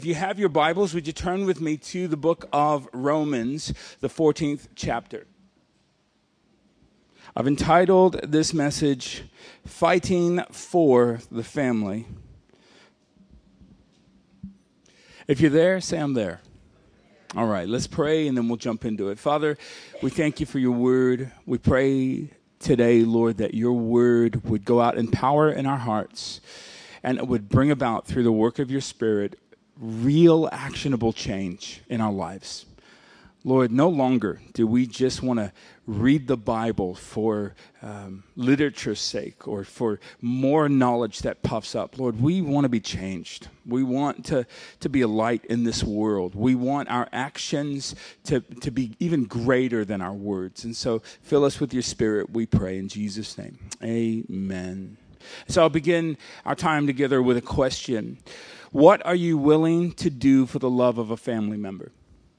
If you have your Bibles, would you turn with me to the book of Romans, the 14th chapter. I've entitled this message, Fighting for the Family. If you're there, say I'm there. All right, let's pray and then we'll jump into it. Father, we thank you for your word. We pray today, Lord, that your word would go out in power in our hearts and it would bring about through the work of your Spirit real actionable change in our lives. Lord, no longer do we just want to read the Bible for literature's sake or for more knowledge that puffs up. Lord, we want to be changed. We want to be a light in this world. We want our actions to be even greater than our words. And so fill us with your Spirit, we pray in Jesus' name. Amen. So I'll begin our time together with a question. What are you willing to do for the love of a family member?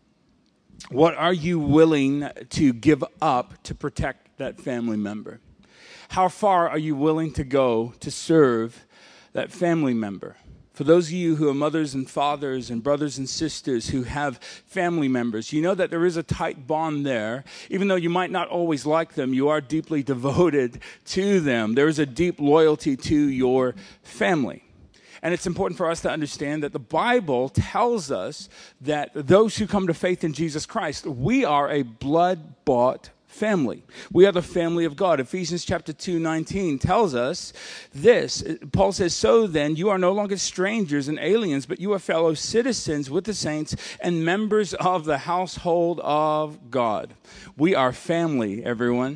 What are you willing to give up to protect that family member? How far are you willing to go to serve that family member? For those of you who are mothers and fathers and brothers and sisters who have family members, you know that there is a tight bond there. Even though you might not always like them, you are deeply devoted to them. There is a deep loyalty to your family. And it's important for us to understand that the Bible tells us that those who come to faith in Jesus Christ, we are a blood-bought family. We are the family of God. Ephesians chapter 2:19 tells us this. Paul says, "So then, you are no longer strangers and aliens, but you are fellow citizens with the saints and members of the household of God." We are family, everyone.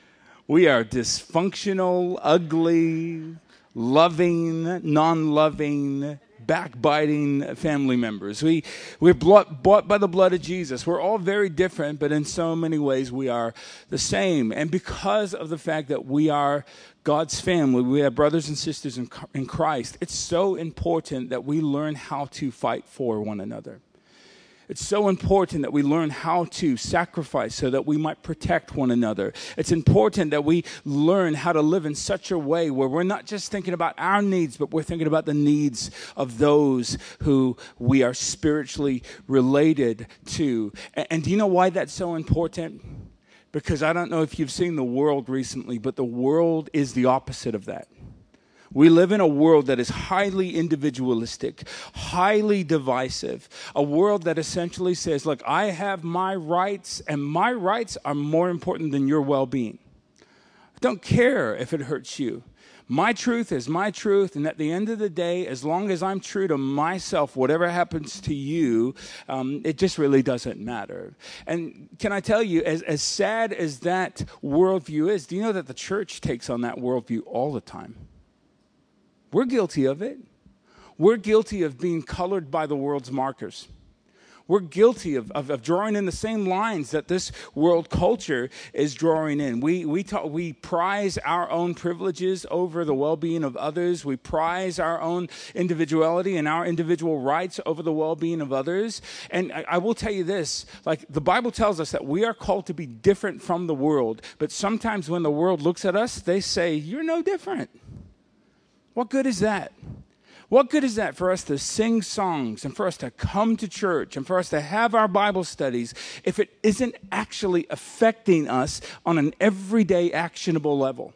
We are dysfunctional, ugly, loving, non-loving, backbiting family members. We're bought by the blood of Jesus. We're all very different, but in so many ways we are the same. And because of the fact that we are God's family, we have brothers and sisters in Christ, it's so important that we learn how to fight for one another. It's so important that we learn how to sacrifice so that we might protect one another. It's important that we learn how to live in such a way where we're not just thinking about our needs, but we're thinking about the needs of those who we are spiritually related to. And do you know why that's so important? Because I don't know if you've seen the world recently, but the world is the opposite of that. We live in a world that is highly individualistic, highly divisive, a world that essentially says, look, I have my rights, and my rights are more important than your well-being. I don't care if it hurts you. My truth is my truth, and at the end of the day, as long as I'm true to myself, whatever happens to you, it just really doesn't matter. And can I tell you, as sad as that worldview is, do you know that the church takes on that worldview all the time? We're guilty of it. We're guilty of being colored by the world's markers. We're guilty of drawing in the same lines that this world culture is drawing in. We prize our own privileges over the well-being of others. We prize our own individuality and our individual rights over the well-being of others. And I will tell you this, like the Bible tells us that we are called to be different from the world. But sometimes when the world looks at us, they say, you're no different. What good is that? What good is that for us to sing songs and for us to come to church and for us to have our Bible studies if it isn't actually affecting us on an everyday actionable level?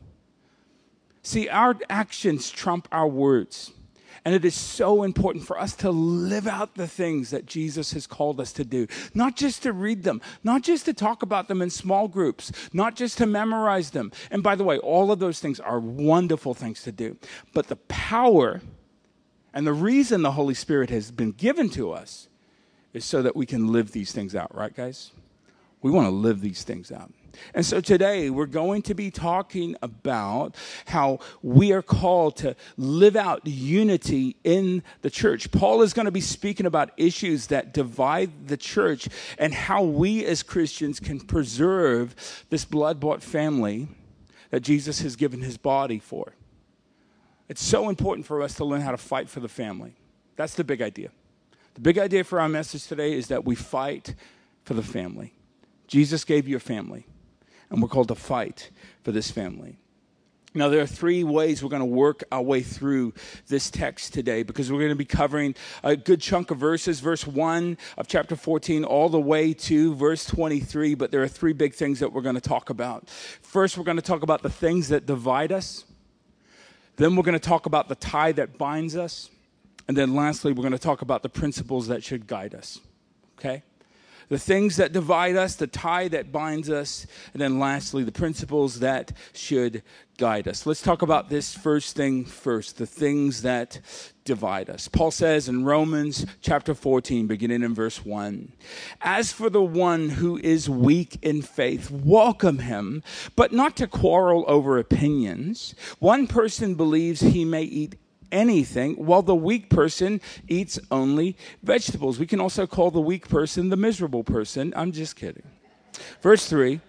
See, our actions trump our words. And it is so important for us to live out the things that Jesus has called us to do. Not just to read them, not just to talk about them in small groups, not just to memorize them. And by the way, all of those things are wonderful things to do. But the power and the reason the Holy Spirit has been given to us is so that we can live these things out, right, guys? We want to live these things out. And so today we're going to be talking about how we are called to live out unity in the church. Paul is going to be speaking about issues that divide the church and how we as Christians can preserve this blood-bought family that Jesus has given his body for. It's so important for us to learn how to fight for the family. That's the big idea. The big idea for our message today is that we fight for the family. Jesus gave you a family, and we're called to fight for this family. Now, there are three ways we're going to work our way through this text today, because we're going to be covering a good chunk of verses, verse 1 of chapter 14 all the way to verse 23, but there are three big things that we're going to talk about. First, we're going to talk about the things that divide us. Then we're going to talk about the tie that binds us. And then lastly, we're going to talk about the principles that should guide us, okay? The things that divide us, the tie that binds us, and then lastly, the principles that should guide us. Let's talk about this first thing first, the things that divide us. Paul says in Romans chapter 14, beginning in verse 1, "As for the one who is weak in faith, welcome him, but not to quarrel over opinions. One person believes he may eat anything, while the weak person eats only vegetables." We can also call the weak person the miserable person. I'm just kidding. Verse 3,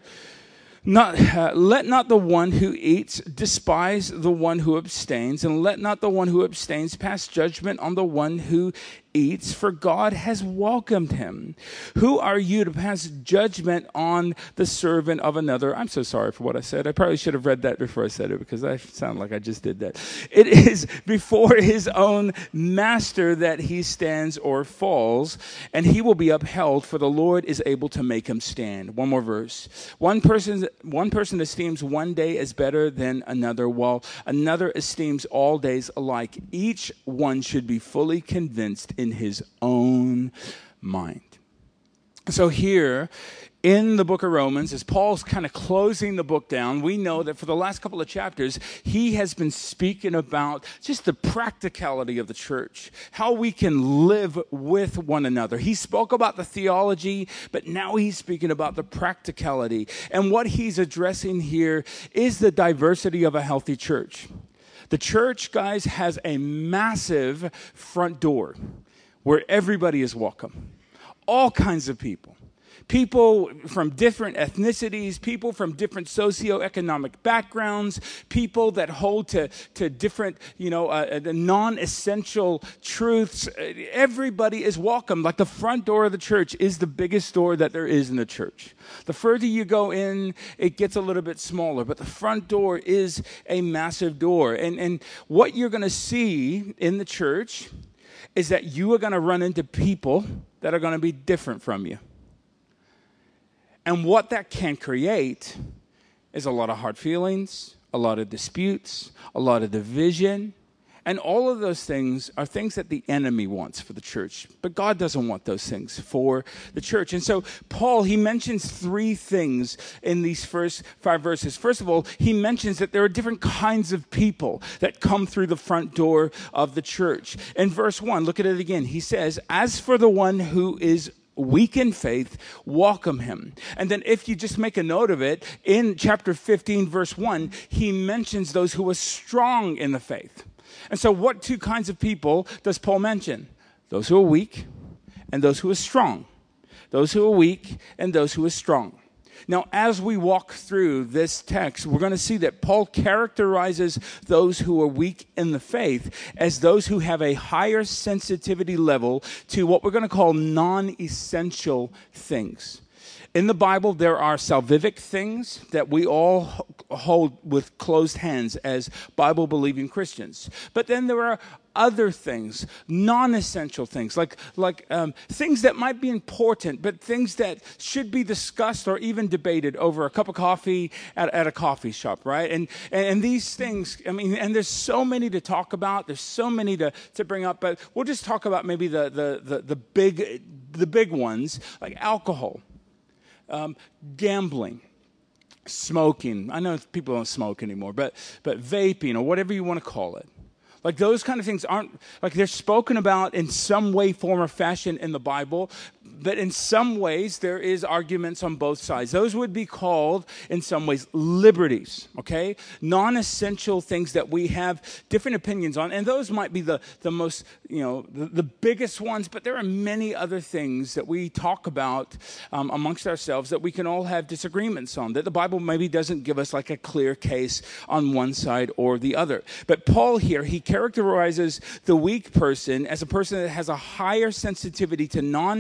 let not the one who eats despise the one who abstains, and let not the one who abstains pass judgment on the one who eats, for God has welcomed him. Who are you to pass judgment on the servant of another? I'm so sorry for what I said. I probably should have read that before I said it, because I sound like I just did that. It is before his own master that he stands or falls, and he will be upheld, for the Lord is able to make him stand. One more verse. One person esteems one day as better than another, while another esteems all days alike. Each one should be fully convinced in his own mind. So here in the book of Romans, as Paul's kind of closing the book down, we know that for the last couple of chapters, he has been speaking about just the practicality of the church, how we can live with one another. He spoke about the theology, but now he's speaking about the practicality. And what he's addressing here is the diversity of a healthy church. The church, guys, has a massive front door where everybody is welcome. All kinds of people. People from different ethnicities, people from different socioeconomic backgrounds, people that hold to different, non-essential truths. Everybody is welcome. Like the front door of the church is the biggest door that there is in the church. The further you go in, it gets a little bit smaller, but the front door is a massive door. And what you're going to see in the church is that you are going to run into people that are going to be different from you. And what that can create is a lot of hard feelings, a lot of disputes, a lot of division. And all of those things are things that the enemy wants for the church. But God doesn't want those things for the church. And so Paul, he mentions three things in these first 5 verses. First of all, he mentions that there are different kinds of people that come through the front door of the church. In verse 1, look at it again. He says, "As for the one who is weak in faith, welcome him." And then if you just make a note of it, in chapter 15, verse 1, he mentions those who are strong in the faith. And so what two kinds of people does Paul mention? Those who are weak and those who are strong. Those who are weak and those who are strong. Now, as we walk through this text, we're going to see that Paul characterizes those who are weak in the faith as those who have a higher sensitivity level to what we're going to call non-essential things. In the Bible, there are salvific things that we all hold with closed hands as Bible-believing Christians. But then there are other things, non-essential things, like things that might be important, but things that should be discussed or even debated over a cup of coffee at a coffee shop, right? And these things, I mean, and there's so many to talk about. There's so many to bring up, but we'll just talk about maybe the big ones, like alcohol. Gambling, smoking. I know people don't smoke anymore, but vaping or whatever you want to call it. Like those kind of things aren't, like they're spoken about in some way, form, or fashion in the Bible, but in some ways there is arguments on both sides. Those would be called, in some ways, liberties, okay? Non-essential things that we have different opinions on, and those might be the most, the biggest ones, but there are many other things that we talk about amongst ourselves that we can all have disagreements on, that the Bible maybe doesn't give us like a clear case on one side or the other. But Paul here, he characterizes the weak person as a person that has a higher sensitivity to non-essential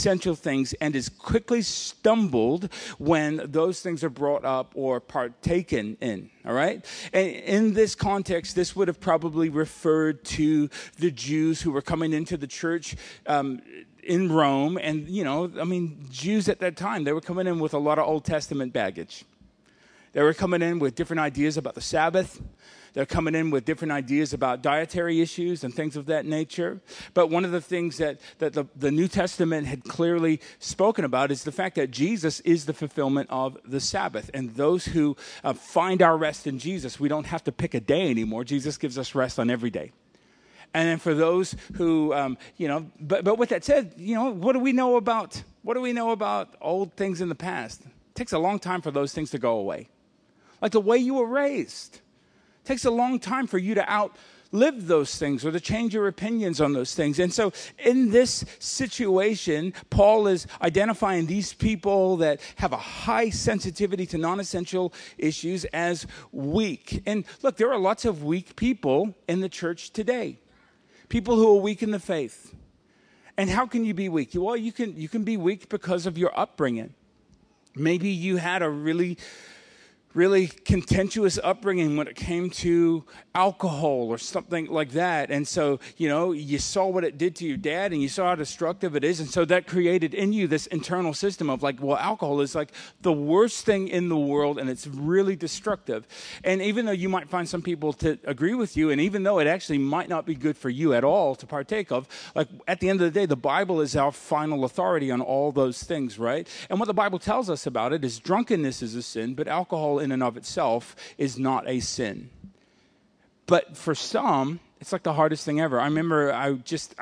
essential things and is quickly stumbled when those things are brought up or partaken in, all right? And in this context, this would have probably referred to the Jews who were coming into the church in Rome. And, Jews at that time, they were coming in with a lot of Old Testament baggage. They were coming in with different ideas about the Sabbath. They're coming in with different ideas about dietary issues and things of that nature. But one of the things that the New Testament had clearly spoken about is the fact that Jesus is the fulfillment of the Sabbath. And those who find our rest in Jesus, we don't have to pick a day anymore. Jesus gives us rest on every day. And then for those who, but with that said, what do we know about old things in the past? It takes a long time for those things to go away. Like the way you were raised. It takes a long time for you to outlive those things or to change your opinions on those things. And so in this situation, Paul is identifying these people that have a high sensitivity to non-essential issues as weak. And look, there are lots of weak people in the church today. People who are weak in the faith. And how can you be weak? Well, you can be weak because of your upbringing. Maybe you had a really contentious upbringing when it came to alcohol or something like that. And so, you saw what it did to your dad and you saw how destructive it is. And so that created in you this internal system of alcohol is like the worst thing in the world and it's really destructive. And even though you might find some people to agree with you, and even though it actually might not be good for you at all to partake of, at the end of the day, the Bible is our final authority on all those things, right? And what the Bible tells us about it is drunkenness is a sin, but alcohol in and of itself is not a sin. But for some, it's like the hardest thing ever. I remember, I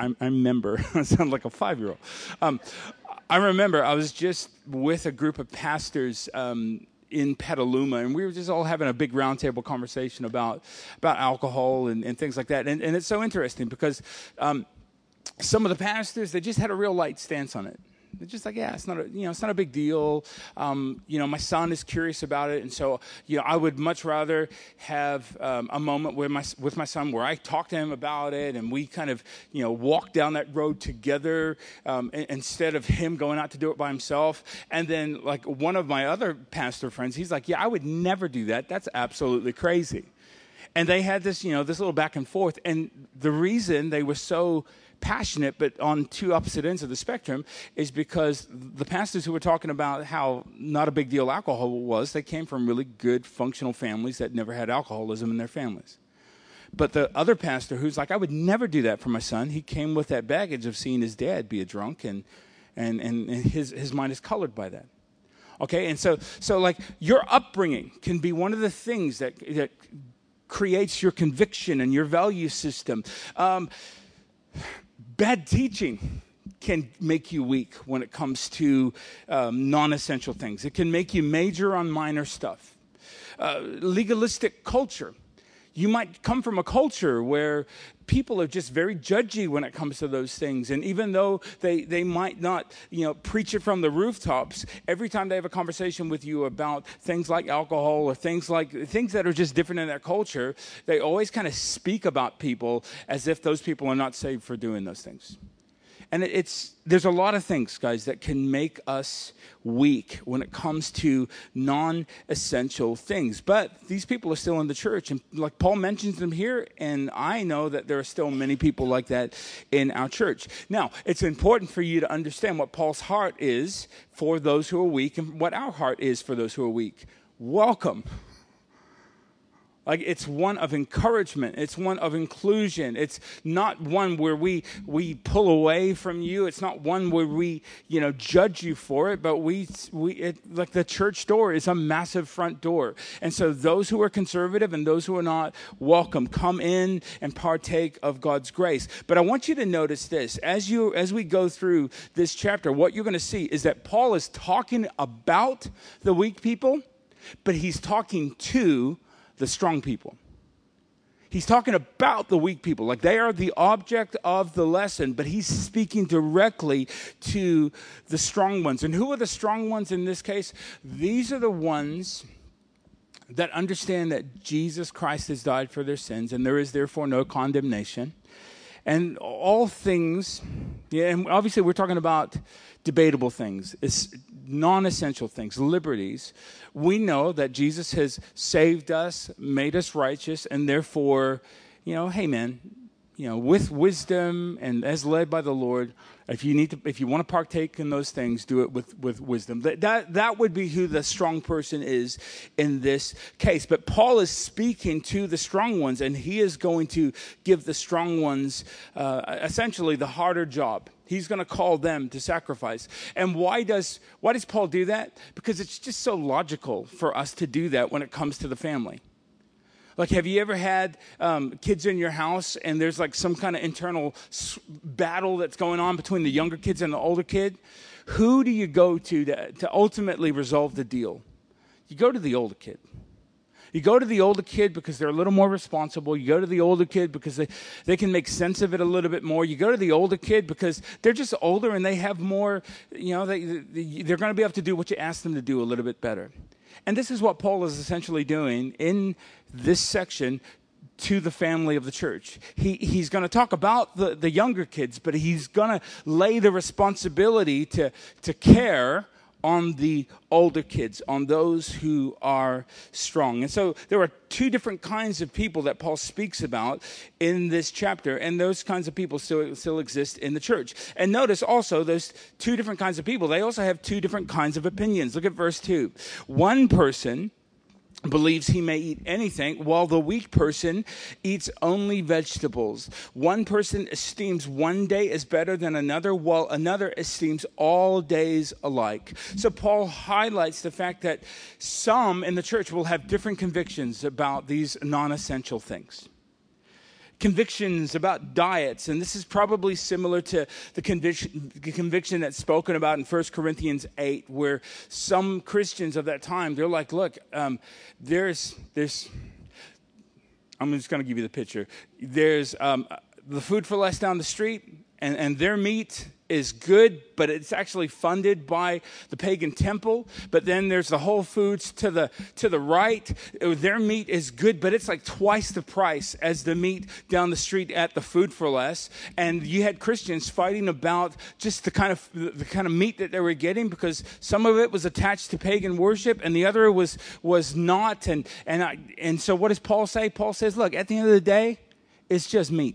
sound like a 5-year-old. I remember I was just with a group of pastors in Petaluma, and we were just all having a big roundtable conversation about alcohol and things like that. And it's so interesting because some of the pastors, they just had a real light stance on it. They're just like, yeah, it's not a big deal. My son is curious about it, and so I would much rather have a moment with my son where I talk to him about it, and we kind of walk down that road together instead of him going out to do it by himself. And then one of my other pastor friends, he's like, yeah, I would never do that. That's absolutely crazy. And they had this this little back and forth, and the reason they were so passionate, but on two opposite ends of the spectrum, is because the pastors who were talking about how not a big deal alcohol was, they came from really good, functional families that never had alcoholism in their families. But the other pastor who's like, I would never do that for my son, he came with that baggage of seeing his dad be a drunk, and his mind is colored by that. Okay, and so your upbringing can be one of the things that creates your conviction and your value system. Bad teaching can make you weak when it comes to non-essential things. It can make you major on minor stuff. Legalistic culture. You might come from a culture where people are just very judgy when it comes to those things. And even though they might not, preach it from the rooftops, every time they have a conversation with you about things like alcohol or things that are just different in that culture, they always kind of speak about people as if those people are not saved for doing those things. And there's a lot of things, guys, that can make us weak when it comes to non-essential things. But these people are still in the church. And like Paul mentions them here, and I know that there are still many people like that in our church. Now, it's important for you to understand what Paul's heart is for those who are weak and what our heart is for those who are weak. Welcome. It's one of encouragement. It's one of inclusion. It's not one where we pull away from you. It's not one where we, judge you for it. But the church door is a massive front door. And so those who are conservative and those who are not, welcome. Come in and partake of God's grace. But I want you to notice this. As we go through this chapter, what you're going to see is that Paul is talking about the weak people, but he's talking to the strong people. He's talking about the weak people. They are the object of the lesson, but he's speaking directly to the strong ones. And who are the strong ones in this case? These are the ones that understand that Jesus Christ has died for their sins, and there is therefore no condemnation. And all things, yeah, and obviously we're talking about debatable things. It's non-essential things, liberties. We know that Jesus has saved us, made us righteous, and therefore, hey man, with wisdom and as led by the Lord, if you want to partake in those things, do it with wisdom. That would be who the strong person is in this case. But Paul is speaking to the strong ones, and he is going to give the strong ones essentially the harder job. He's going to call them to sacrifice. And why does Paul do that? Because it's just so logical for us to do that when it comes to the family. Like, have you ever had kids in your house and there's like some kind of internal battle that's going on between the younger kids and the older kid? Who do you go to ultimately resolve the deal? You go to the older kid. You go to the older kid because they're a little more responsible. You go to the older kid because they can make sense of it a little bit more. You go to the older kid because they're just older and they have more, they're going to be able to do what you ask them to do a little bit better. And this is what Paul is essentially doing in this section to the family of the church. He's going to talk about the younger kids, but he's going to lay the responsibility to care on the older kids, on those who are strong. And so there are two different kinds of people that Paul speaks about in this chapter, and those kinds of people still exist in the church. And notice also those two different kinds of people, they also have two different kinds of opinions. Look at verse 2. One person believes he may eat anything, while the weak person eats only vegetables. One person esteems one day as better than another, while another esteems all days alike. So Paul highlights the fact that some in the church will have different convictions about these non-essential things. Convictions about diets, and this is probably similar to the conviction that's spoken about in 1 Corinthians 8, where some Christians of that time, they're like, look, there's I'm just going to give you the picture. There's the Food for Less down the street, and their meat is good, but it's actually funded by the pagan temple. But then there's the Whole Foods to the right. Their meat is good, but it's like twice the price as the meat down the street at the Food for Less. And you had Christians fighting about just the kind of meat that they were getting, because some of it was attached to pagan worship and the other was not. And so what does Paul say? Paul says, look, at the end of the day, it's just meat.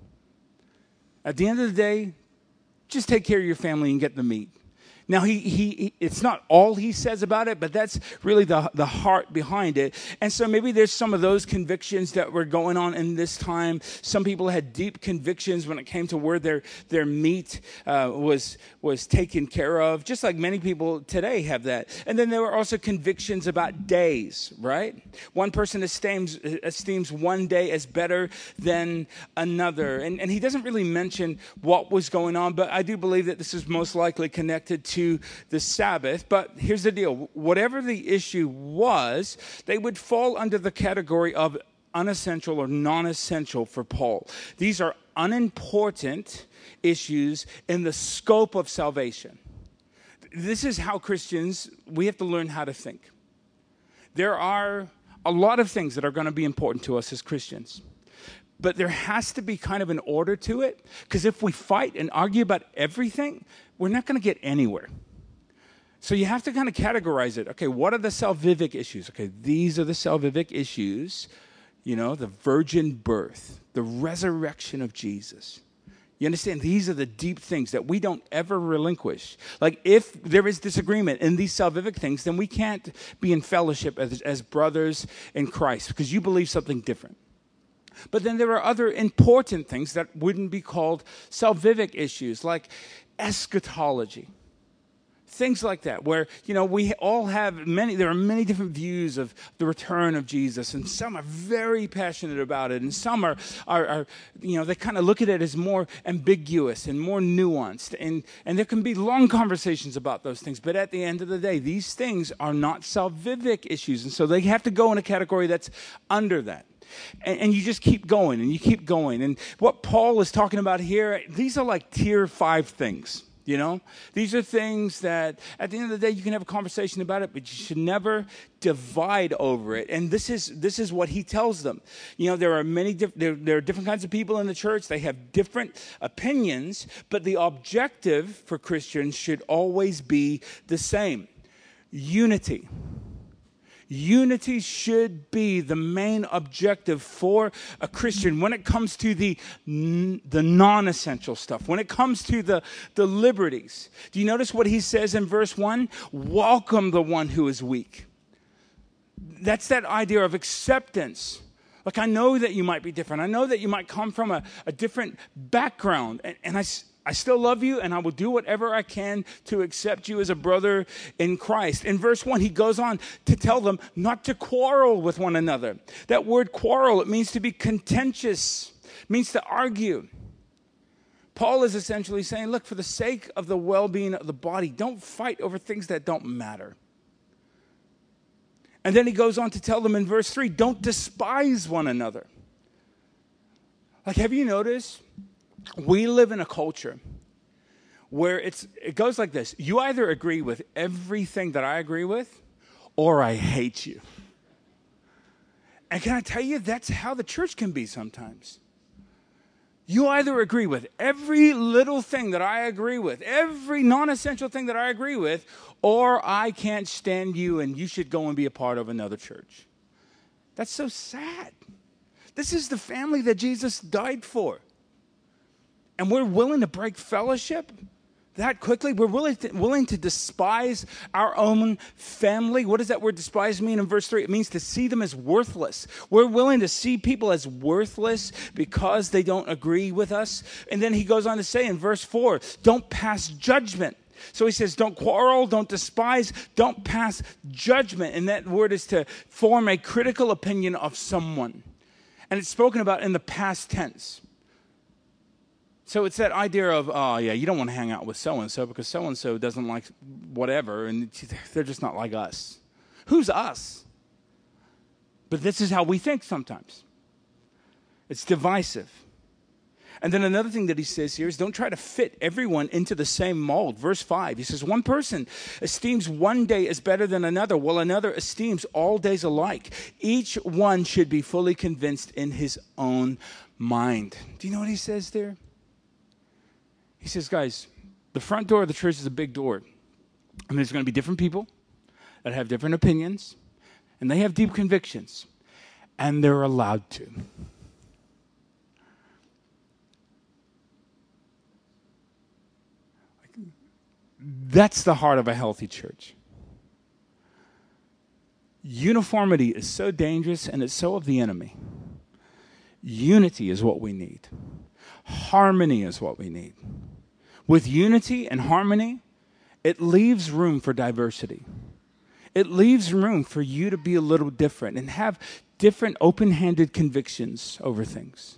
At the end of the day, just take care of your family and get the meat. Now, it's not all he says about it, but that's really the heart behind it. And so maybe there's some of those convictions that were going on in this time. Some people had deep convictions when it came to where their meat was taken care of, just like many people today have that. And then there were also convictions about days, right? One person esteems one day as better than another. And he doesn't really mention what was going on, but I do believe that this is most likely connected to the Sabbath. But here's the deal. Whatever the issue was, they would fall under the category of unessential or non-essential for Paul. These are unimportant issues in the scope of salvation. This is how Christians, we have to learn how to think. There are a lot of things that are going to be important to us as Christians. But there has to be kind of an order to it, because if we fight and argue about everything, we're not going to get anywhere. So you have to kind of categorize it. Okay, what are the salvific issues? Okay, these are the salvific issues, the virgin birth, the resurrection of Jesus. You understand? These are the deep things that we don't ever relinquish. Like, if there is disagreement in these salvific things, then we can't be in fellowship as brothers in Christ, because you believe something different. But then there are other important things that wouldn't be called salvific issues, like eschatology. Things like that, where, we all have there are many different views of the return of Jesus, and some are very passionate about it, and some are they kind of look at it as more ambiguous and more nuanced, and there can be long conversations about those things, but at the end of the day, these things are not salvific issues, and so they have to go in a category that's under that. And you just keep going, and you keep going. And what Paul is talking about here, these are like tier 5 things. You know, these are things that at the end of the day, you can have a conversation about it, but you should never divide over it. And this is what he tells them. You know, there are there are different kinds of people in the church. They have different opinions, but the objective for Christians should always be the same: unity. Unity should be the main objective for a Christian when it comes to the non-essential stuff, when it comes to the liberties. Do you notice what he says in verse 1? Welcome the one who is weak. That's that idea of acceptance. Like, I know that you might be different. I know that you might come from a different background. And I still love you, and I will do whatever I can to accept you as a brother in Christ. In verse 1, he goes on to tell them not to quarrel with one another. That word quarrel, it means to be contentious, means to argue. Paul is essentially saying, look, for the sake of the well-being of the body, don't fight over things that don't matter. And then he goes on to tell them in verse 3, don't despise one another. Like, have you noticed? We live in a culture where it goes like this. You either agree with everything that I agree with, or I hate you. And can I tell you, that's how the church can be sometimes. You either agree with every little thing that I agree with, every non-essential thing that I agree with, or I can't stand you and you should go and be a part of another church. That's so sad. This is the family that Jesus died for. And we're willing to break fellowship that quickly. We're willing to despise our own family. What does that word despise mean in verse 3? It means to see them as worthless. We're willing to see people as worthless because they don't agree with us. And then he goes on to say in verse 4, don't pass judgment. So he says, don't quarrel, don't despise, don't pass judgment. And that word is to form a critical opinion of someone. And it's spoken about in the past tense. So it's that idea of, oh, yeah, you don't want to hang out with so-and-so because so-and-so doesn't like whatever, and they're just not like us. Who's us? But this is how we think sometimes. It's divisive. And then another thing that he says here is don't try to fit everyone into the same mold. Verse 5, he says, one person esteems one day as better than another, while another esteems all days alike. Each one should be fully convinced in his own mind. Do you know what he says there? He says, guys, the front door of the church is a big door. And there's going to be different people that have different opinions. And they have deep convictions. And they're allowed to. That's the heart of a healthy church. Uniformity is so dangerous, and it's so of the enemy. Unity is what we need. Harmony is what we need. With unity and harmony, it leaves room for diversity. It leaves room for you to be a little different and have different open-handed convictions over things.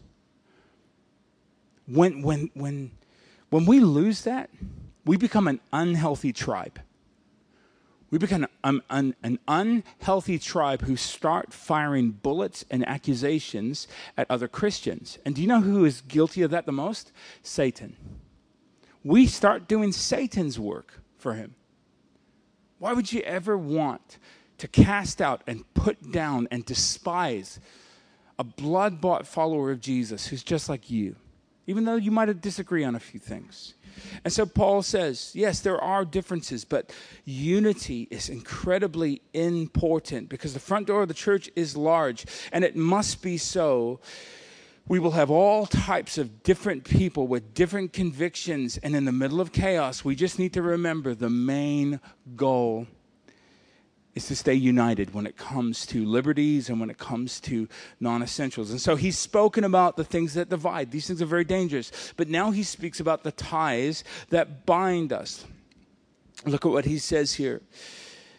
When we lose that, we become an unhealthy tribe. We become an unhealthy tribe who start firing bullets and accusations at other Christians. And do you know who is guilty of that the most? Satan. We start doing Satan's work for him. Why would you ever want to cast out and put down and despise a blood-bought follower of Jesus who's just like you, even though you might disagree on a few things? And so Paul says, yes, there are differences, but unity is incredibly important because the front door of the church is large, and it must be so. We will have all types of different people with different convictions, and in the middle of chaos, we just need to remember the main goal is to stay united when it comes to liberties and when it comes to non-essentials. And so he's spoken about the things that divide. These things are very dangerous. But now he speaks about the ties that bind us. Look at what he says here.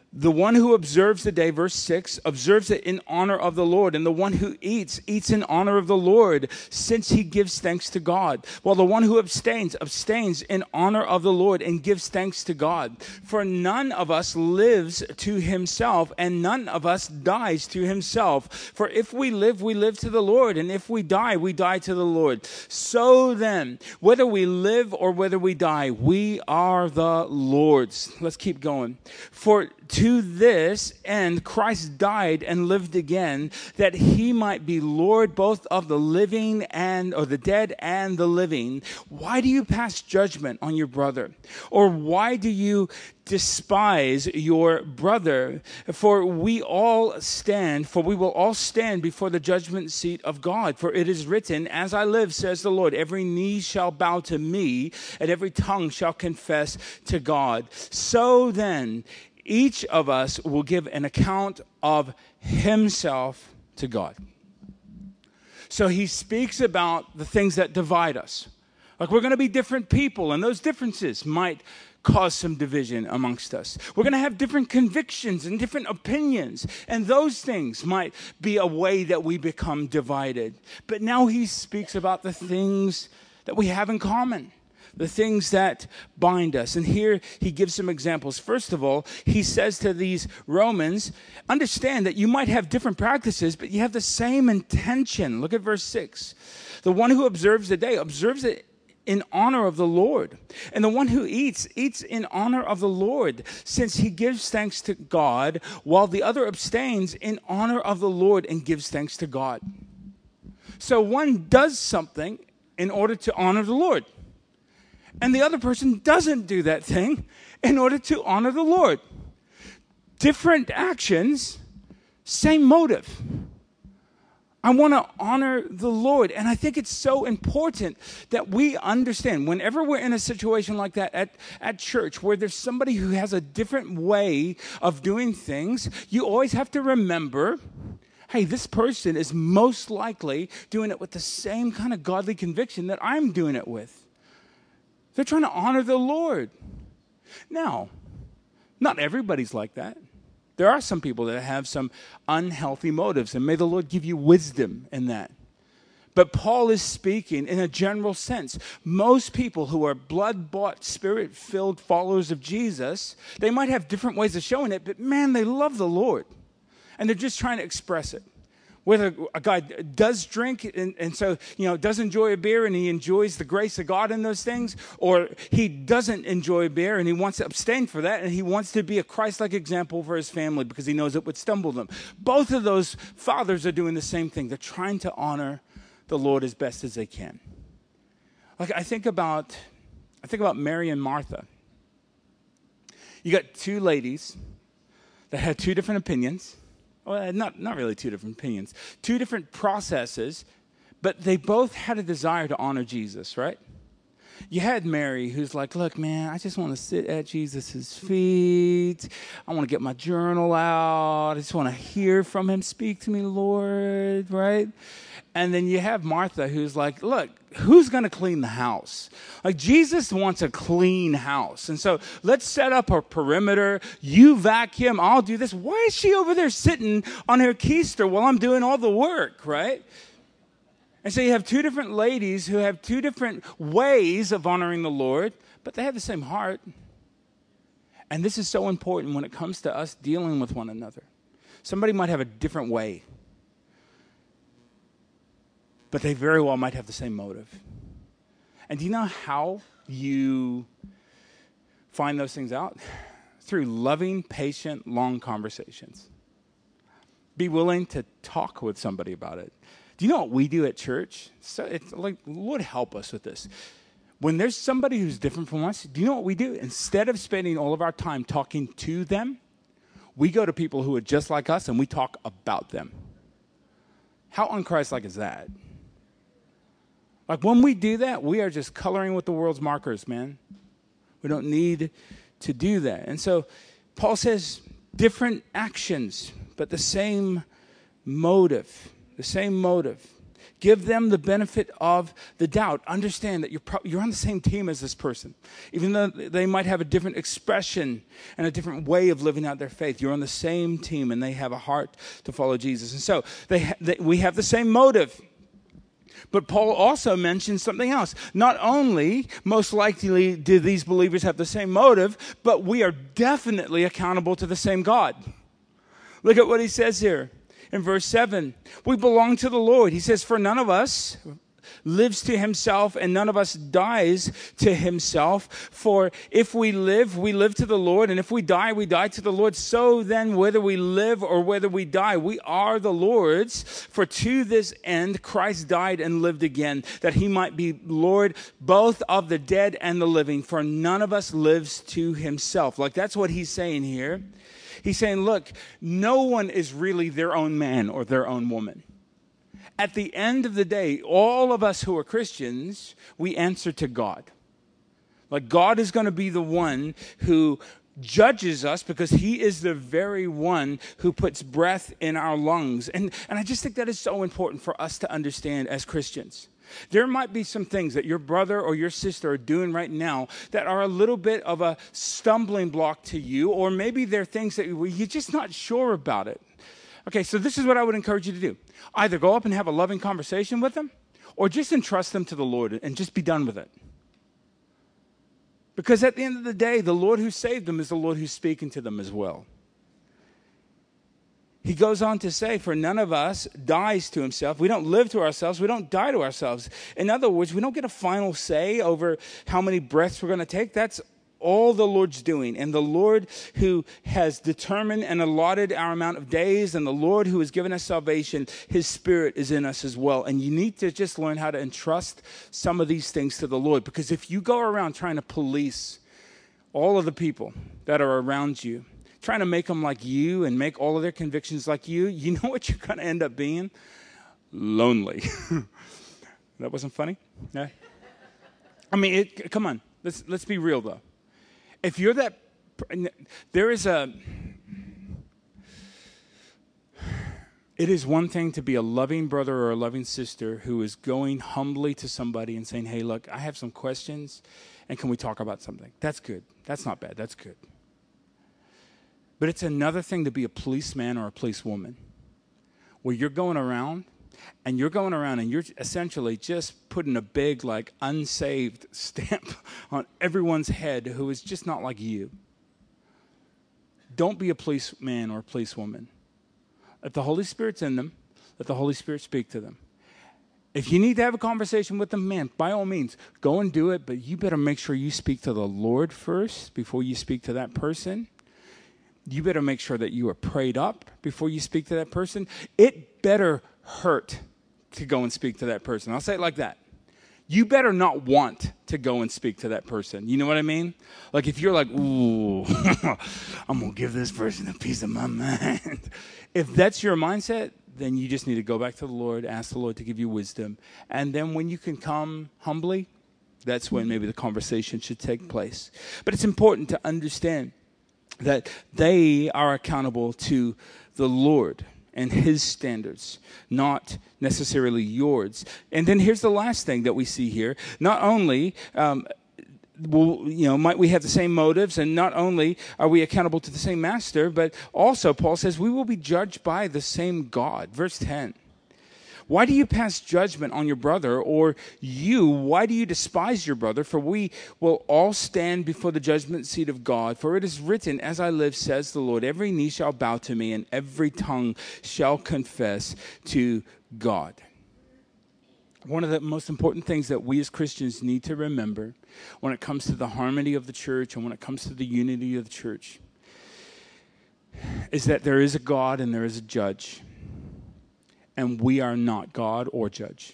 The one who observes the day, verse 6, observes it in honor of the Lord. And the one who eats, eats in honor of the Lord, since he gives thanks to God. While the one who abstains, abstains in honor of the Lord and gives thanks to God. For none of us lives to himself, and none of us dies to himself. For if we live to the Lord. And if we die to the Lord. So then, whether we live or whether we die, we are the Lord's. Let's keep going. For to this end Christ died and lived again, that he might be Lord both of the living or the dead and the living. Why do you pass judgment on your brother? Or why do you despise your brother? For we will all stand before the judgment seat of God. For it is written, as I live, says the Lord, every knee shall bow to me, and every tongue shall confess to God. So then, each of us will give an account of himself to God. So he speaks about the things that divide us. Like we're going to be different people, and those differences might cause some division amongst us. We're going to have different convictions and different opinions, and those things might be a way that we become divided. But now he speaks about the things that we have in common. The things that bind us. And here he gives some examples. First of all, he says to these Romans, understand that you might have different practices, but you have the same intention. Look at verse 6. The one who observes the day observes it in honor of the Lord. And the one who eats in honor of the Lord, since he gives thanks to God, while the other abstains in honor of the Lord and gives thanks to God. So one does something in order to honor the Lord. And the other person doesn't do that thing in order to honor the Lord. Different actions, same motive. I want to honor the Lord. And I think it's so important that we understand whenever we're in a situation like that at church where there's somebody who has a different way of doing things, you always have to remember, hey, this person is most likely doing it with the same kind of godly conviction that I'm doing it with. They're trying to honor the Lord. Now, not everybody's like that. There are some people that have some unhealthy motives, and may the Lord give you wisdom in that. But Paul is speaking in a general sense. Most people who are blood-bought, spirit-filled followers of Jesus, they might have different ways of showing it, but man, they love the Lord. And they're just trying to express it. Whether a guy does drink and so, does enjoy a beer and he enjoys the grace of God in those things, or he doesn't enjoy beer and he wants to abstain for that and he wants to be a Christ-like example for his family because he knows it would stumble them. Both of those fathers are doing the same thing. They're trying to honor the Lord as best as they can. Like I think about Mary and Martha. You got two ladies that had two different opinions. Well, not really two different opinions, two different processes, but they both had a desire to honor Jesus, right? You had Mary who's like, look, man, I just want to sit at Jesus' feet. I want to get my journal out. I just want to hear from him. Speak to me, Lord, right? And then you have Martha who's like, look, who's going to clean the house? Like Jesus wants a clean house. And so let's set up a perimeter. You vacuum, I'll do this. Why is she over there sitting on her keister while I'm doing all the work, right? And so you have two different ladies who have two different ways of honoring the Lord, but they have the same heart. And this is so important when it comes to us dealing with one another. Somebody might have a different way, but they very well might have the same motive. And do you know how you find those things out? Through loving, patient, long conversations. Be willing to talk with somebody about it. Do you know what we do at church? So it's like, Lord help us with this. When there's somebody who's different from us, do you know what we do? Instead of spending all of our time talking to them, we go to people who are just like us and we talk about them. How un-Christ-like is that? Like when we do that, we are just coloring with the world's markers, man. We don't need to do that. And so Paul says different actions, but the same motive. The same motive. Give them the benefit of the doubt. Understand that you're on the same team as this person. Even though they might have a different expression and a different way of living out their faith, you're on the same team and they have a heart to follow Jesus. And so we have the same motive. But Paul also mentions something else. Not only, most likely, do these believers have the same motive, but we are definitely accountable to the same God. Look at what he says here. In verse 7, we belong to the Lord. He says, for none of us lives to himself, and none of us dies to himself. For if we live to the Lord, and if we die to the Lord. So then, whether we live or whether we die, we are the Lord's. For to this end Christ died and lived again, that he might be Lord both of the dead and the living. For none of us lives to himself. Like, that's what he's saying here. He's saying, look, no one is really their own man or their own woman. At the end of the day, all of us who are Christians, we answer to God. Like, God is going to be the one who judges us because he is the very one who puts breath in our lungs. And I just think that is so important for us to understand as Christians. There might be some things that your brother or your sister are doing right now that are a little bit of a stumbling block to you, or maybe they're things that you're just not sure about it. Okay, so this is what I would encourage you to do. Either go up and have a loving conversation with them, or just entrust them to the Lord and just be done with it. Because at the end of the day, the Lord who saved them is the Lord who's speaking to them as well. He goes on to say, for none of us dies to himself. We don't live to ourselves. We don't die to ourselves. In other words, we don't get a final say over how many breaths we're going to take. That's all the Lord's doing. And the Lord who has determined and allotted our amount of days, and the Lord who has given us salvation, his Spirit is in us as well. And you need to just learn how to entrust some of these things to the Lord. Because if you go around trying to police all of the people that are around you, trying to make them like you and make all of their convictions like you know what you're going to end up being? Lonely. That wasn't funny? Yeah. I mean, come on. Let's be real, though. If you're that, it is one thing to be a loving brother or a loving sister who is going humbly to somebody and saying, hey, look, I have some questions, and can we talk about something? That's good. That's not bad. That's good. But it's another thing to be a policeman or a policewoman where you're going around and you're essentially just putting a big, like, unsaved stamp on everyone's head who is just not like you. Don't be a policeman or a policewoman. If the Holy Spirit's in them, let the Holy Spirit speak to them. If you need to have a conversation with them, man, by all means, go and do it. But you better make sure you speak to the Lord first before you speak to that person. You better make sure that you are prayed up before you speak to that person. It better hurt to go and speak to that person. I'll say it like that. You better not want to go and speak to that person. You know what I mean? Like, if you're like, ooh, I'm going to give this person a piece of my mind. If that's your mindset, then you just need to go back to the Lord, ask the Lord to give you wisdom. And then when you can come humbly, that's when maybe the conversation should take place. But it's important to understand that they are accountable to the Lord and his standards, not necessarily yours. And then here's the last thing that we see here. Not only might we have the same motives, and not only are we accountable to the same master, but also Paul says we will be judged by the same God. Verse 10. Why do you pass judgment on your brother? Or why do you despise your brother? For we will all stand before the judgment seat of God. For it is written, as I live, says the Lord, every knee shall bow to me, and every tongue shall confess to God. One of the most important things that we as Christians need to remember when it comes to the harmony of the church and when it comes to the unity of the church is that there is a God and there is a judge. And we are not God or judge.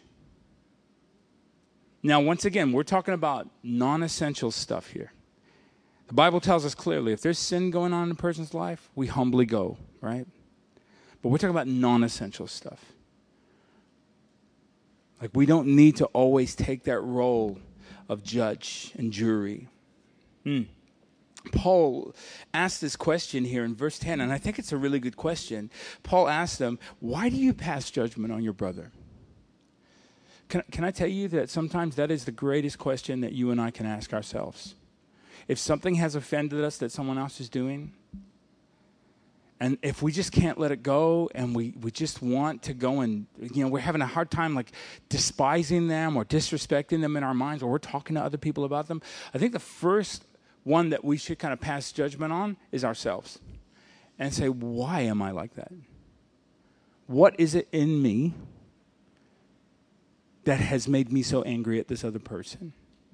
Now, once again, we're talking about non-essential stuff here. The Bible tells us clearly, if there's sin going on in a person's life, we humbly go, right? But we're talking about non-essential stuff. Like, we don't need to always take that role of judge and jury. Paul asked this question here in verse 10, and I think it's a really good question. Paul asked them, why do you pass judgment on your brother? Can I tell you that sometimes that is the greatest question that you and I can ask ourselves? If something has offended us that someone else is doing, and if we just can't let it go and we just want to go and, we're having a hard time like despising them or disrespecting them in our minds, or we're talking to other people about them, I think the first one that we should kind of pass judgment on is ourselves and say, why am I like that? What is it in me that has made me so angry at this other person?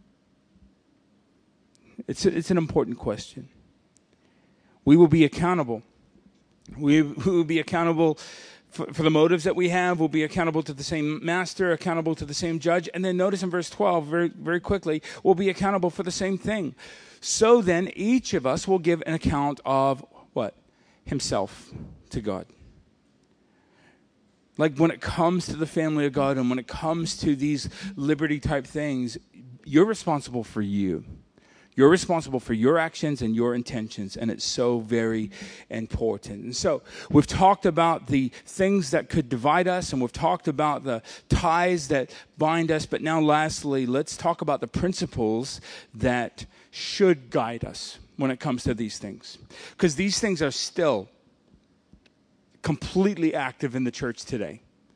It's an important question. We will be accountable. We will be accountable for the motives that we have. We'll be accountable to the same master, accountable to the same judge. And then notice in verse 12, very, very quickly, we'll be accountable for the same thing. So then each of us will give an account of what? Himself to God. Like when it comes to the family of God and when it comes to these liberty type things, you're responsible for you. You're responsible for your actions and your intentions, and it's so very important. And so we've talked about the things that could divide us, and we've talked about the ties that bind us, but now lastly, let's talk about the principles that should guide us when it comes to these things. Because these things are still completely active in the church today.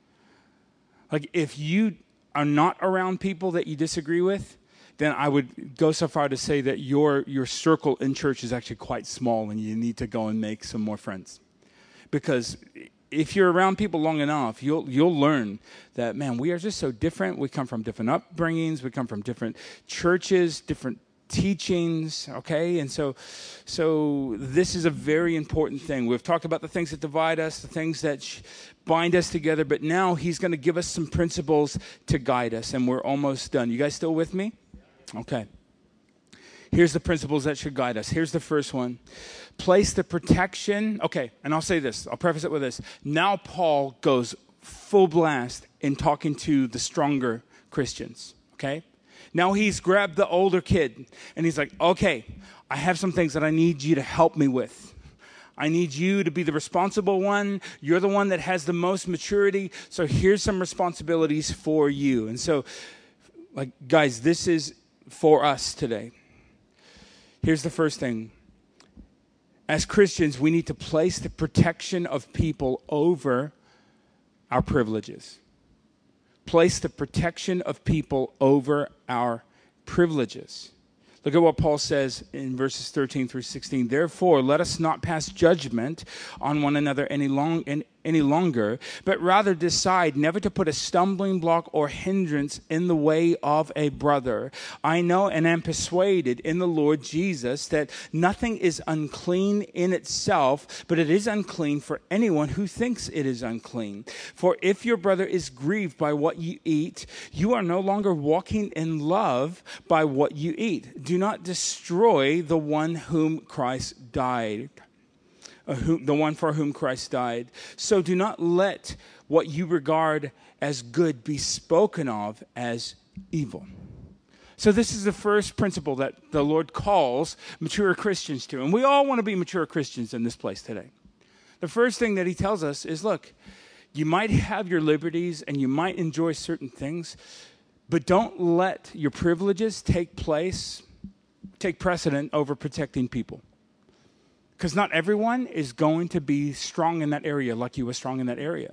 Like if you are not around people that you disagree with, then I would go so far to say that your circle in church is actually quite small and you need to go and make some more friends. Because if you're around people long enough, you'll learn that, man, we are just so different. We come from different upbringings. We come from different churches, different teachings, okay? And so this is a very important thing. We've talked about the things that divide us, the things that bind us together, but now he's going to give us some principles to guide us, and we're almost done. You guys still with me? Okay. Here's the principles that should guide us. Here's the first one. Place the protection. Okay, and I'll say this. I'll preface it with this. Now Paul goes full blast in talking to the stronger Christians, okay? Now he's grabbed the older kid, and he's like, okay, I have some things that I need you to help me with. I need you to be the responsible one. You're the one that has the most maturity, so here's some responsibilities for you. And so, like, guys, this is for us today. Here's the first thing. As Christians, we need to place the protection of people over our privileges. Place the protection of people over our privileges. Look at what Paul says in verses 13 through 16. Therefore, let us not pass judgment on one another any longer, but rather decide never to put a stumbling block or hindrance in the way of a brother. I know and am persuaded in the Lord Jesus that nothing is unclean in itself, but it is unclean for anyone who thinks it is unclean. For if your brother is grieved by what you eat, you are no longer walking in love by what you eat. Do not destroy the one whom Christ died. The one for whom Christ died. So do not let what you regard as good be spoken of as evil. So this is the first principle that the Lord calls mature Christians to. And we all want to be mature Christians in this place today. The first thing that he tells us is, look, you might have your liberties and you might enjoy certain things, but don't let your privileges take precedent over protecting people. Because not everyone is going to be strong in that area like you were strong in that area.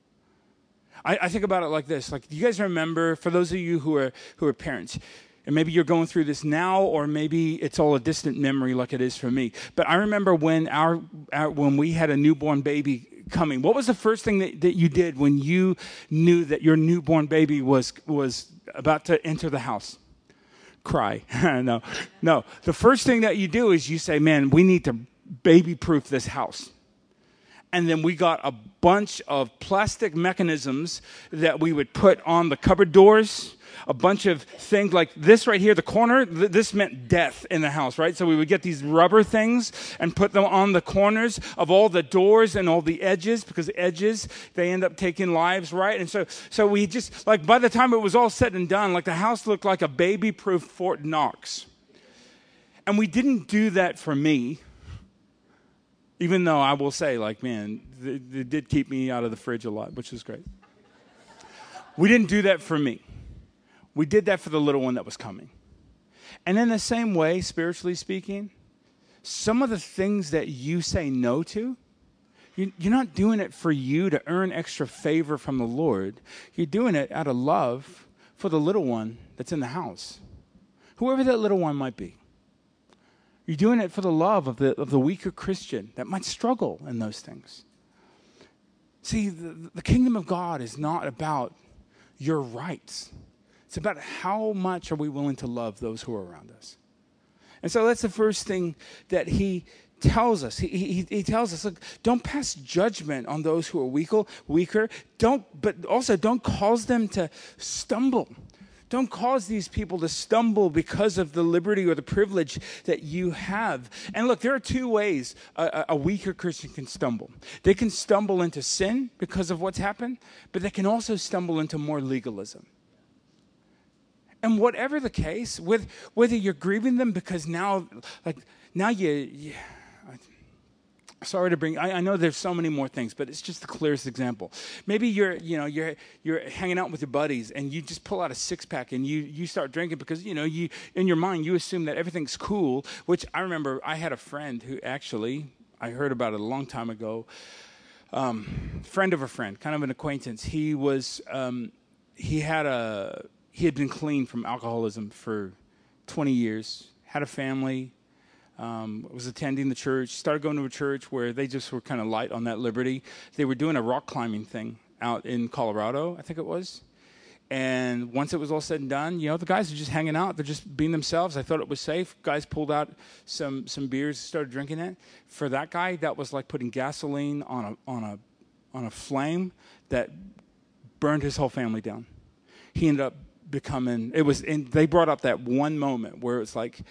I think about it like this. Like, do you guys remember, for those of you who are parents, and maybe you're going through this now, or maybe it's all a distant memory like it is for me. But I remember when when we had a newborn baby coming. What was the first thing that you did when you knew that your newborn baby was about to enter the house? Cry. No. The first thing that you do is you say, man, we need to baby-proof this house. And then we got a bunch of plastic mechanisms that we would put on the cupboard doors, a bunch of things like this right here, the corner, this meant death in the house, right? So we would get these rubber things and put them on the corners of all the doors and all the edges, because the edges, they end up taking lives, right? And so we just, like, by the time it was all said and done, like, the house looked like a baby-proof Fort Knox. And we didn't do that for me. Even though I will say, like, man, they did keep me out of the fridge a lot, which is great. We didn't do that for me. We did that for the little one that was coming. And in the same way, spiritually speaking, some of the things that you say no to, you're not doing it for you to earn extra favor from the Lord. You're doing it out of love for the little one that's in the house, whoever that little one might be. You're doing it for the love of the weaker Christian that might struggle in those things. See, the kingdom of God is not about your rights. It's about how much are we willing to love those who are around us. And so that's the first thing that he tells us. He tells us, look, don't pass judgment on those who are weaker. But also don't cause them to stumble. Don't cause these people to stumble because of the liberty or the privilege that you have. And look, there are two ways a weaker Christian can stumble. They can stumble into sin because of what's happened, but they can also stumble into more legalism. And whatever the case, whether you're grieving them because now you sorry to bring, I know there's so many more things, but it's just the clearest example. Maybe you're hanging out with your buddies and you just pull out a six-pack and you start drinking because, you in your mind, you assume that everything's cool, which I remember I had a friend who actually, I heard about it a long time ago, friend of a friend, kind of an acquaintance. He had been clean from alcoholism for 20 years, had a family, was attending the church, started going to a church where they just were kind of light on that liberty. They were doing a rock climbing thing out in Colorado, I think it was. And once it was all said and done, the guys are just hanging out. They're just being themselves. I thought it was safe. Guys pulled out some beers, started drinking it. For that guy, that was like putting gasoline on a flame that burned his whole family down. He ended up they brought up that one moment where it's like,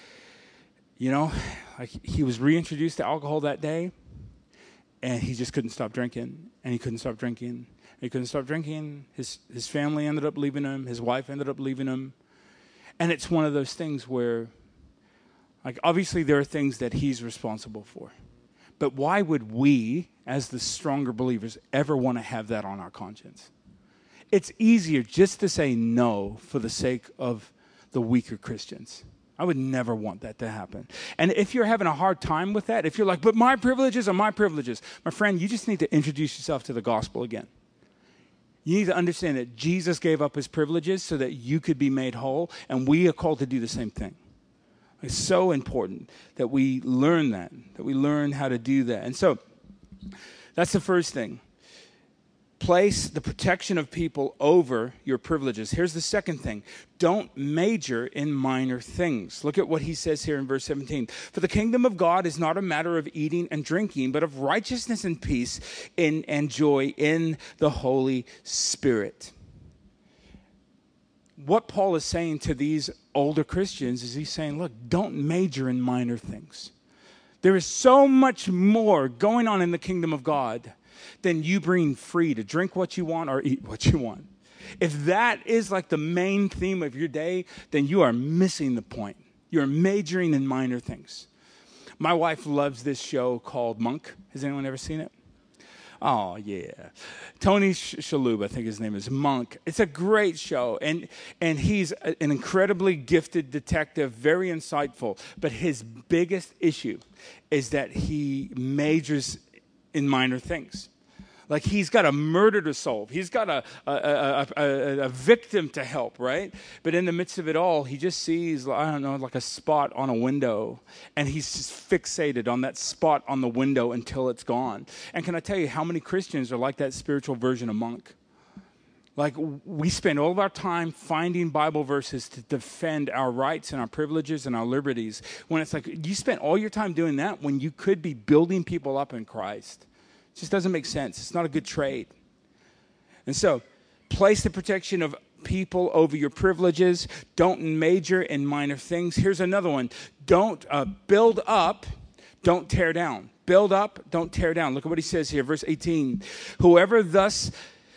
he was reintroduced to alcohol that day, and he just couldn't stop drinking, and he couldn't stop drinking. He couldn't stop drinking. His family ended up leaving him. His wife ended up leaving him. And it's one of those things where, obviously there are things that he's responsible for. But why would we, as the stronger believers, ever want to have that on our conscience? It's easier just to say no for the sake of the weaker Christians. I would never want that to happen. And if you're having a hard time with that, if you're like, but my privileges are my privileges, my friend, you just need to introduce yourself to the gospel again. You need to understand that Jesus gave up his privileges so that you could be made whole, and we are called to do the same thing. It's so important that we learn that we learn how to do that. And so that's the first thing. Place the protection of people over your privileges. Here's the second thing. Don't major in minor things. Look at what he says here in verse 17. For the kingdom of God is not a matter of eating and drinking, but of righteousness and peace and joy in the Holy Spirit. What Paul is saying to these older Christians is he's saying, look, don't major in minor things. There is so much more going on in the kingdom of God than you being free to drink what you want or eat what you want. If that is like the main theme of your day, then you are missing the point. You're majoring in minor things. My wife loves this show called Monk. Has anyone ever seen it? Oh, yeah. Tony Shalhoub, I think his name is, Monk. It's a great show, and he's an incredibly gifted detective, very insightful. But his biggest issue is that he majors in minor things. Like he's got a murder to solve. He's got a victim to help, right? But in the midst of it all, he just sees, like a spot on a window. And he's just fixated on that spot on the window until it's gone. And can I tell you how many Christians are like that spiritual version of Monk? Like we spend all of our time finding Bible verses to defend our rights and our privileges and our liberties. When it's like you spent all your time doing that when you could be building people up in Christ. It just doesn't make sense. It's not a good trade. And so, place the protection of people over your privileges. Don't major in minor things. Here's another one. Don't build up. Don't tear down. Build up. Don't tear down. Look at what he says here, verse 18. Whoever thus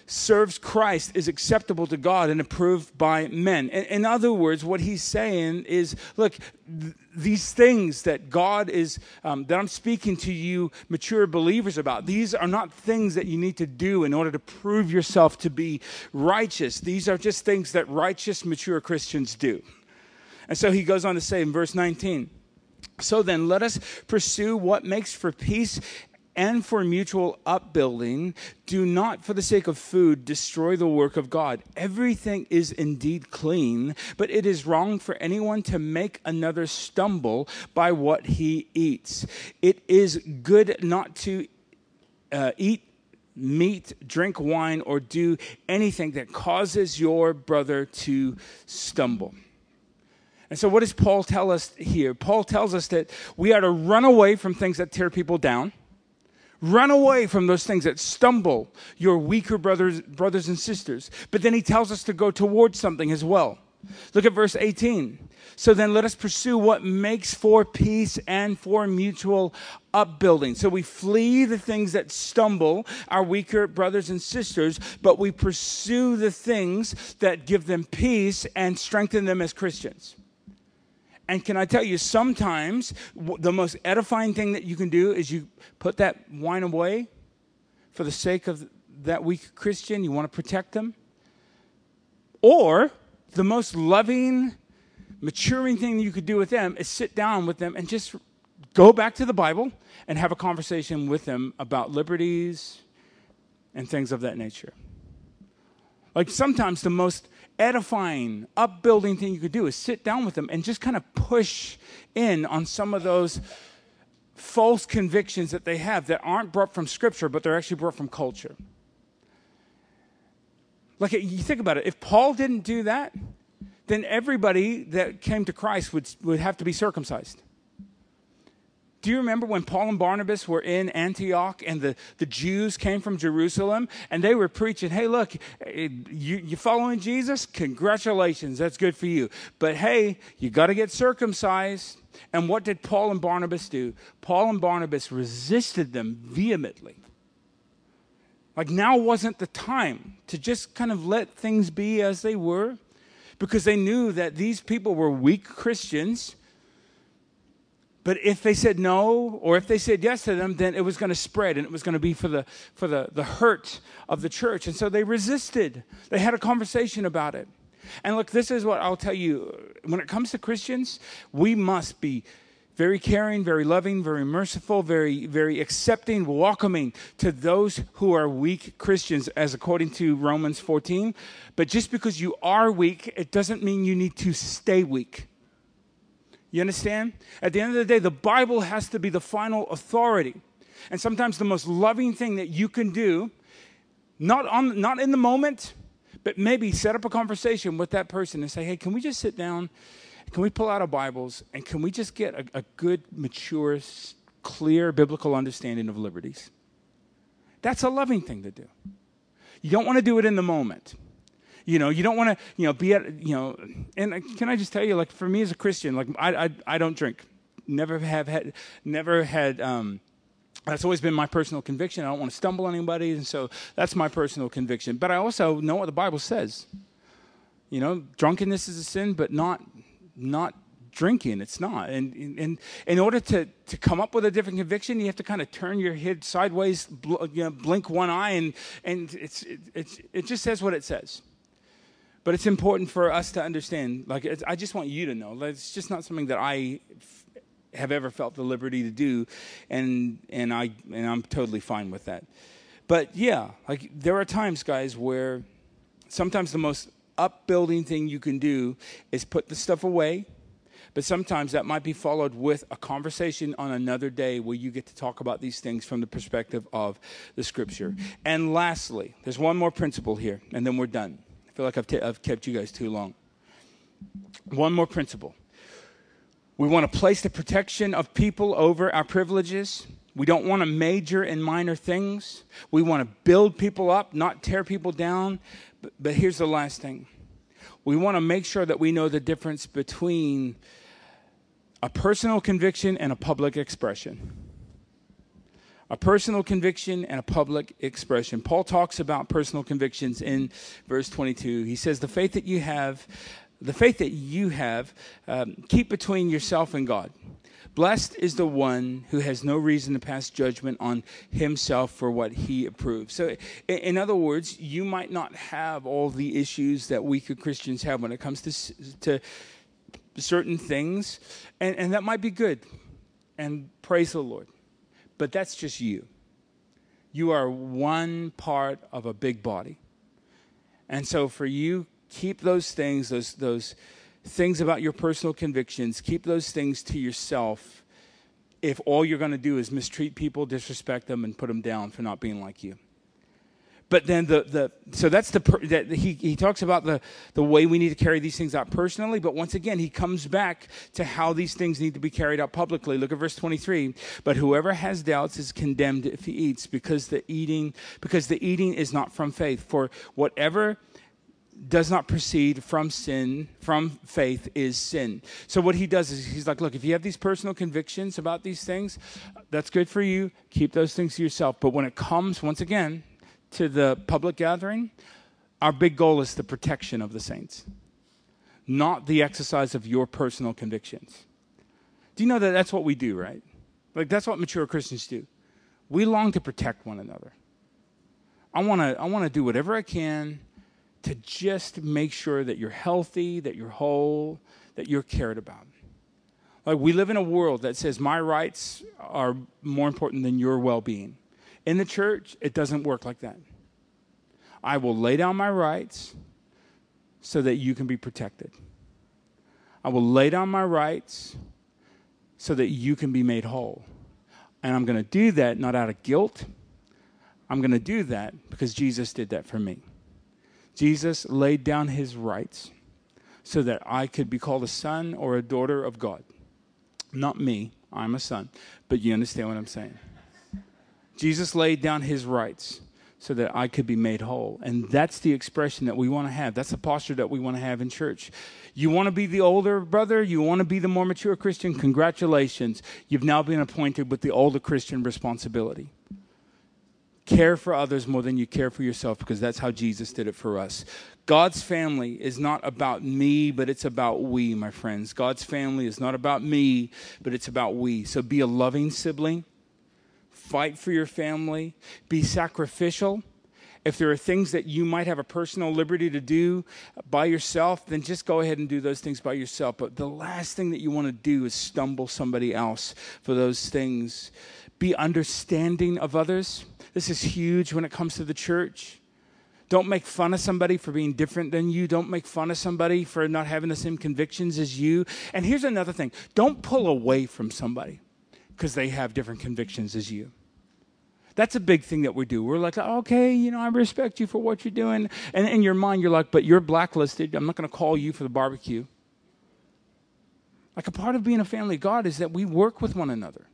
serves Christ is acceptable to God and approved by men. In other words, what he's saying is, look, these things that God is, that I'm speaking to you mature believers about, these are not things that you need to do in order to prove yourself to be righteous. These are just things that righteous, mature Christians do. And so he goes on to say in verse 19, so then let us pursue what makes for peace and for mutual upbuilding. Do not, for the sake of food, destroy the work of God. Everything is indeed clean, but it is wrong for anyone to make another stumble by what he eats. It is good not to eat meat, drink wine, or do anything that causes your brother to stumble. And so what does Paul tell us here? Paul tells us that we are to run away from things that tear people down. Run away from those things that stumble your weaker brothers and sisters. But then he tells us to go towards something as well. Look at verse 18. So then let us pursue what makes for peace and for mutual upbuilding. So we flee the things that stumble our weaker brothers and sisters, but we pursue the things that give them peace and strengthen them as Christians. And can I tell you, sometimes the most edifying thing that you can do is you put that wine away for the sake of that weak Christian. You want to protect them. Or the most loving, maturing thing you could do with them is sit down with them and just go back to the Bible and have a conversation with them about liberties and things of that nature. Like sometimes the most edifying, upbuilding thing you could do is sit down with them and just kind of push in on some of those false convictions that they have that aren't brought from Scripture, but they're actually brought from culture. Like, you think about it. If Paul didn't do that, then everybody that came to Christ would have to be circumcised. Do you remember when Paul and Barnabas were in Antioch and the Jews came from Jerusalem and they were preaching, hey, look, you following Jesus? Congratulations, that's good for you. But hey, you got to get circumcised. And what did Paul and Barnabas do? Paul and Barnabas resisted them vehemently. Like now wasn't the time to just kind of let things be as they were, because they knew that these people were weak Christians. But if they said no, or if they said yes to them, then it was going to spread, and it was going to be for the hurt of the church. And so they resisted. They had a conversation about it. And look, this is what I'll tell you. When it comes to Christians, we must be very caring, very loving, very merciful, very, very accepting, welcoming to those who are weak Christians, as according to Romans 14. But just because you are weak, it doesn't mean you need to stay weak. You understand? At the end of the day, the Bible has to be the final authority. And sometimes the most loving thing that you can do, not in the moment, but maybe set up a conversation with that person and say, hey, can we just sit down? Can we pull out our Bibles? And can we just get a good, mature, clear biblical understanding of liberties? That's a loving thing to do. You don't want to do it in the moment. You know, you don't want to, be at, and can I just tell you, like, for me as a Christian, like, I don't drink. Never had, that's always been my personal conviction. I don't want to stumble on anybody, and so that's my personal conviction. But I also know what the Bible says. You know, drunkenness is a sin, but not drinking. It's not. And in order to come up with a different conviction, you have to kind of turn your head sideways, blink one eye, and it just says what it says. But it's important for us to understand. Like, I just want you to know that it's just not something that I have ever felt the liberty to do, and I'm totally fine with that. But yeah, like there are times, guys, where sometimes the most upbuilding thing you can do is put the stuff away. But sometimes that might be followed with a conversation on another day where you get to talk about these things from the perspective of the Scripture. And lastly, there's one more principle here, and then we're done. I feel like I've kept you guys too long. One more principle. We want to place the protection of people over our privileges. We don't want to major in minor things. We want to build people up, not tear people down. But here's the last thing. We want to make sure that we know the difference between a personal conviction and a public expression. A personal conviction and a public expression. Paul talks about personal convictions in verse 22. He says, the faith that you have, keep between yourself and God. Blessed is the one who has no reason to pass judgment on himself for what he approves. So, in other words, you might not have all the issues that we Christians have when it comes to certain things, and that might be good, and praise the Lord. But that's just you. You are one part of a big body. And so for you, keep those things, those things about your personal convictions, keep those things to yourself if all you're going to do is mistreat people, disrespect them, and put them down for not being like you. But then so that's he talks about the way we need to carry these things out personally. But once again, he comes back to how these things need to be carried out publicly. Look at verse 23. But whoever has doubts is condemned if he eats, because the eating is not from faith. For whatever does not proceed from faith is sin. So what he does is he's like, look, if you have these personal convictions about these things, that's good for you. Keep those things to yourself. But when it comes, once again, to the public gathering, our big goal is the protection of the saints, not the exercise of your personal convictions. Do you know that that's what we do, right? Like, that's what mature Christians do. We long to protect one another. I want to do whatever I can to just make sure that you're healthy, that you're whole, that you're cared about. Like, we live in a world that says my rights are more important than your well-being. In the church, it doesn't work like that. I will lay down my rights so that you can be protected. I will lay down my rights so that you can be made whole. And I'm going to do that not out of guilt. I'm going to do that because Jesus did that for me. Jesus laid down his rights so that I could be called a son or a daughter of God. Not me, I'm a son, but you understand what I'm saying. Jesus laid down his rights so that I could be made whole. And that's the expression that we want to have. That's the posture that we want to have in church. You want to be the older brother? You want to be the more mature Christian? Congratulations. You've now been appointed with the older Christian responsibility. Care for others more than you care for yourself, because that's how Jesus did it for us. God's family is not about me, but it's about we, my friends. God's family is not about me, but it's about we. So be a loving sibling. Fight for your family. Be sacrificial. If there are things that you might have a personal liberty to do by yourself, then just go ahead and do those things by yourself. But the last thing that you want to do is stumble somebody else for those things. Be understanding of others. This is huge when it comes to the church. Don't make fun of somebody for being different than you. Don't make fun of somebody for not having the same convictions as you. And here's another thing. Don't pull away from somebody because they have different convictions as you. That's a big thing that we do. We're like, okay, I respect you for what you're doing. And in your mind, you're like, but you're blacklisted. I'm not going to call you for the barbecue. Like, a part of being a family of God is that we work with one another.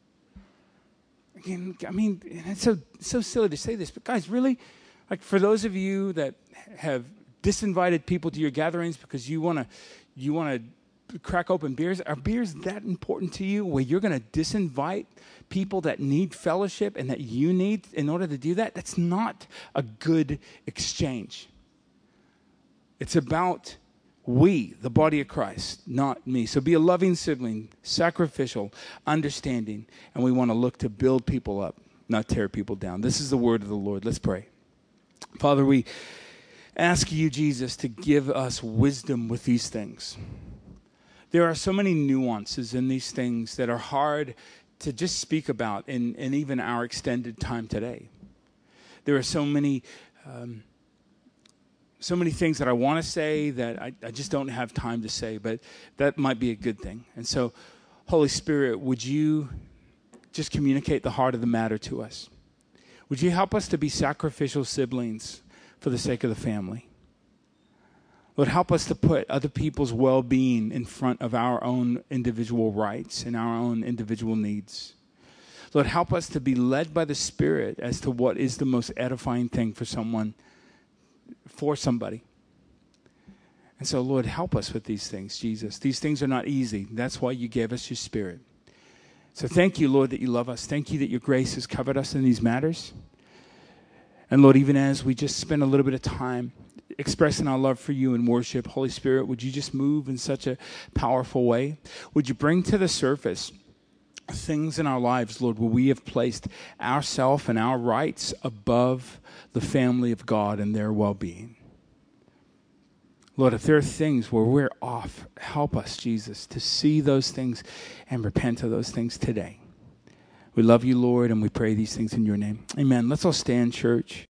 I mean, it's so silly to say this, but guys, really, like, for those of you that have disinvited people to your gatherings because you want to crack open beers, are beers that important to you where you're going to disinvite people that need fellowship and that you need in order to do that? That's not a good exchange. It's about we, the body of Christ, not me. So be a loving sibling, sacrificial, understanding, and we want to look to build people up, not tear people down. This is the word of the Lord. Let's pray. Father, we ask you, Jesus, to give us wisdom with these things. There are so many nuances in these things that are hard to just speak about in even our extended time today. There are so many things that I want to say that I just don't have time to say, but that might be a good thing. And so, Holy Spirit, would you just communicate the heart of the matter to us? Would you help us to be sacrificial siblings for the sake of the family? Lord, help us to put other people's well-being in front of our own individual rights and our own individual needs. Lord, help us to be led by the Spirit as to what is the most edifying thing for somebody. And so, Lord, help us with these things, Jesus. These things are not easy. That's why you gave us your Spirit. So thank you, Lord, that you love us. Thank you that your grace has covered us in these matters. And Lord, even as we just spend a little bit of time expressing our love for you in worship, Holy Spirit, would you just move in such a powerful way? Would you bring to the surface things in our lives, Lord, where we have placed ourselves and our rights above the family of God and their well-being? Lord, if there are things where we're off, help us, Jesus, to see those things and repent of those things today. We love you, Lord, and we pray these things in your name. Amen. Let's all stand, church.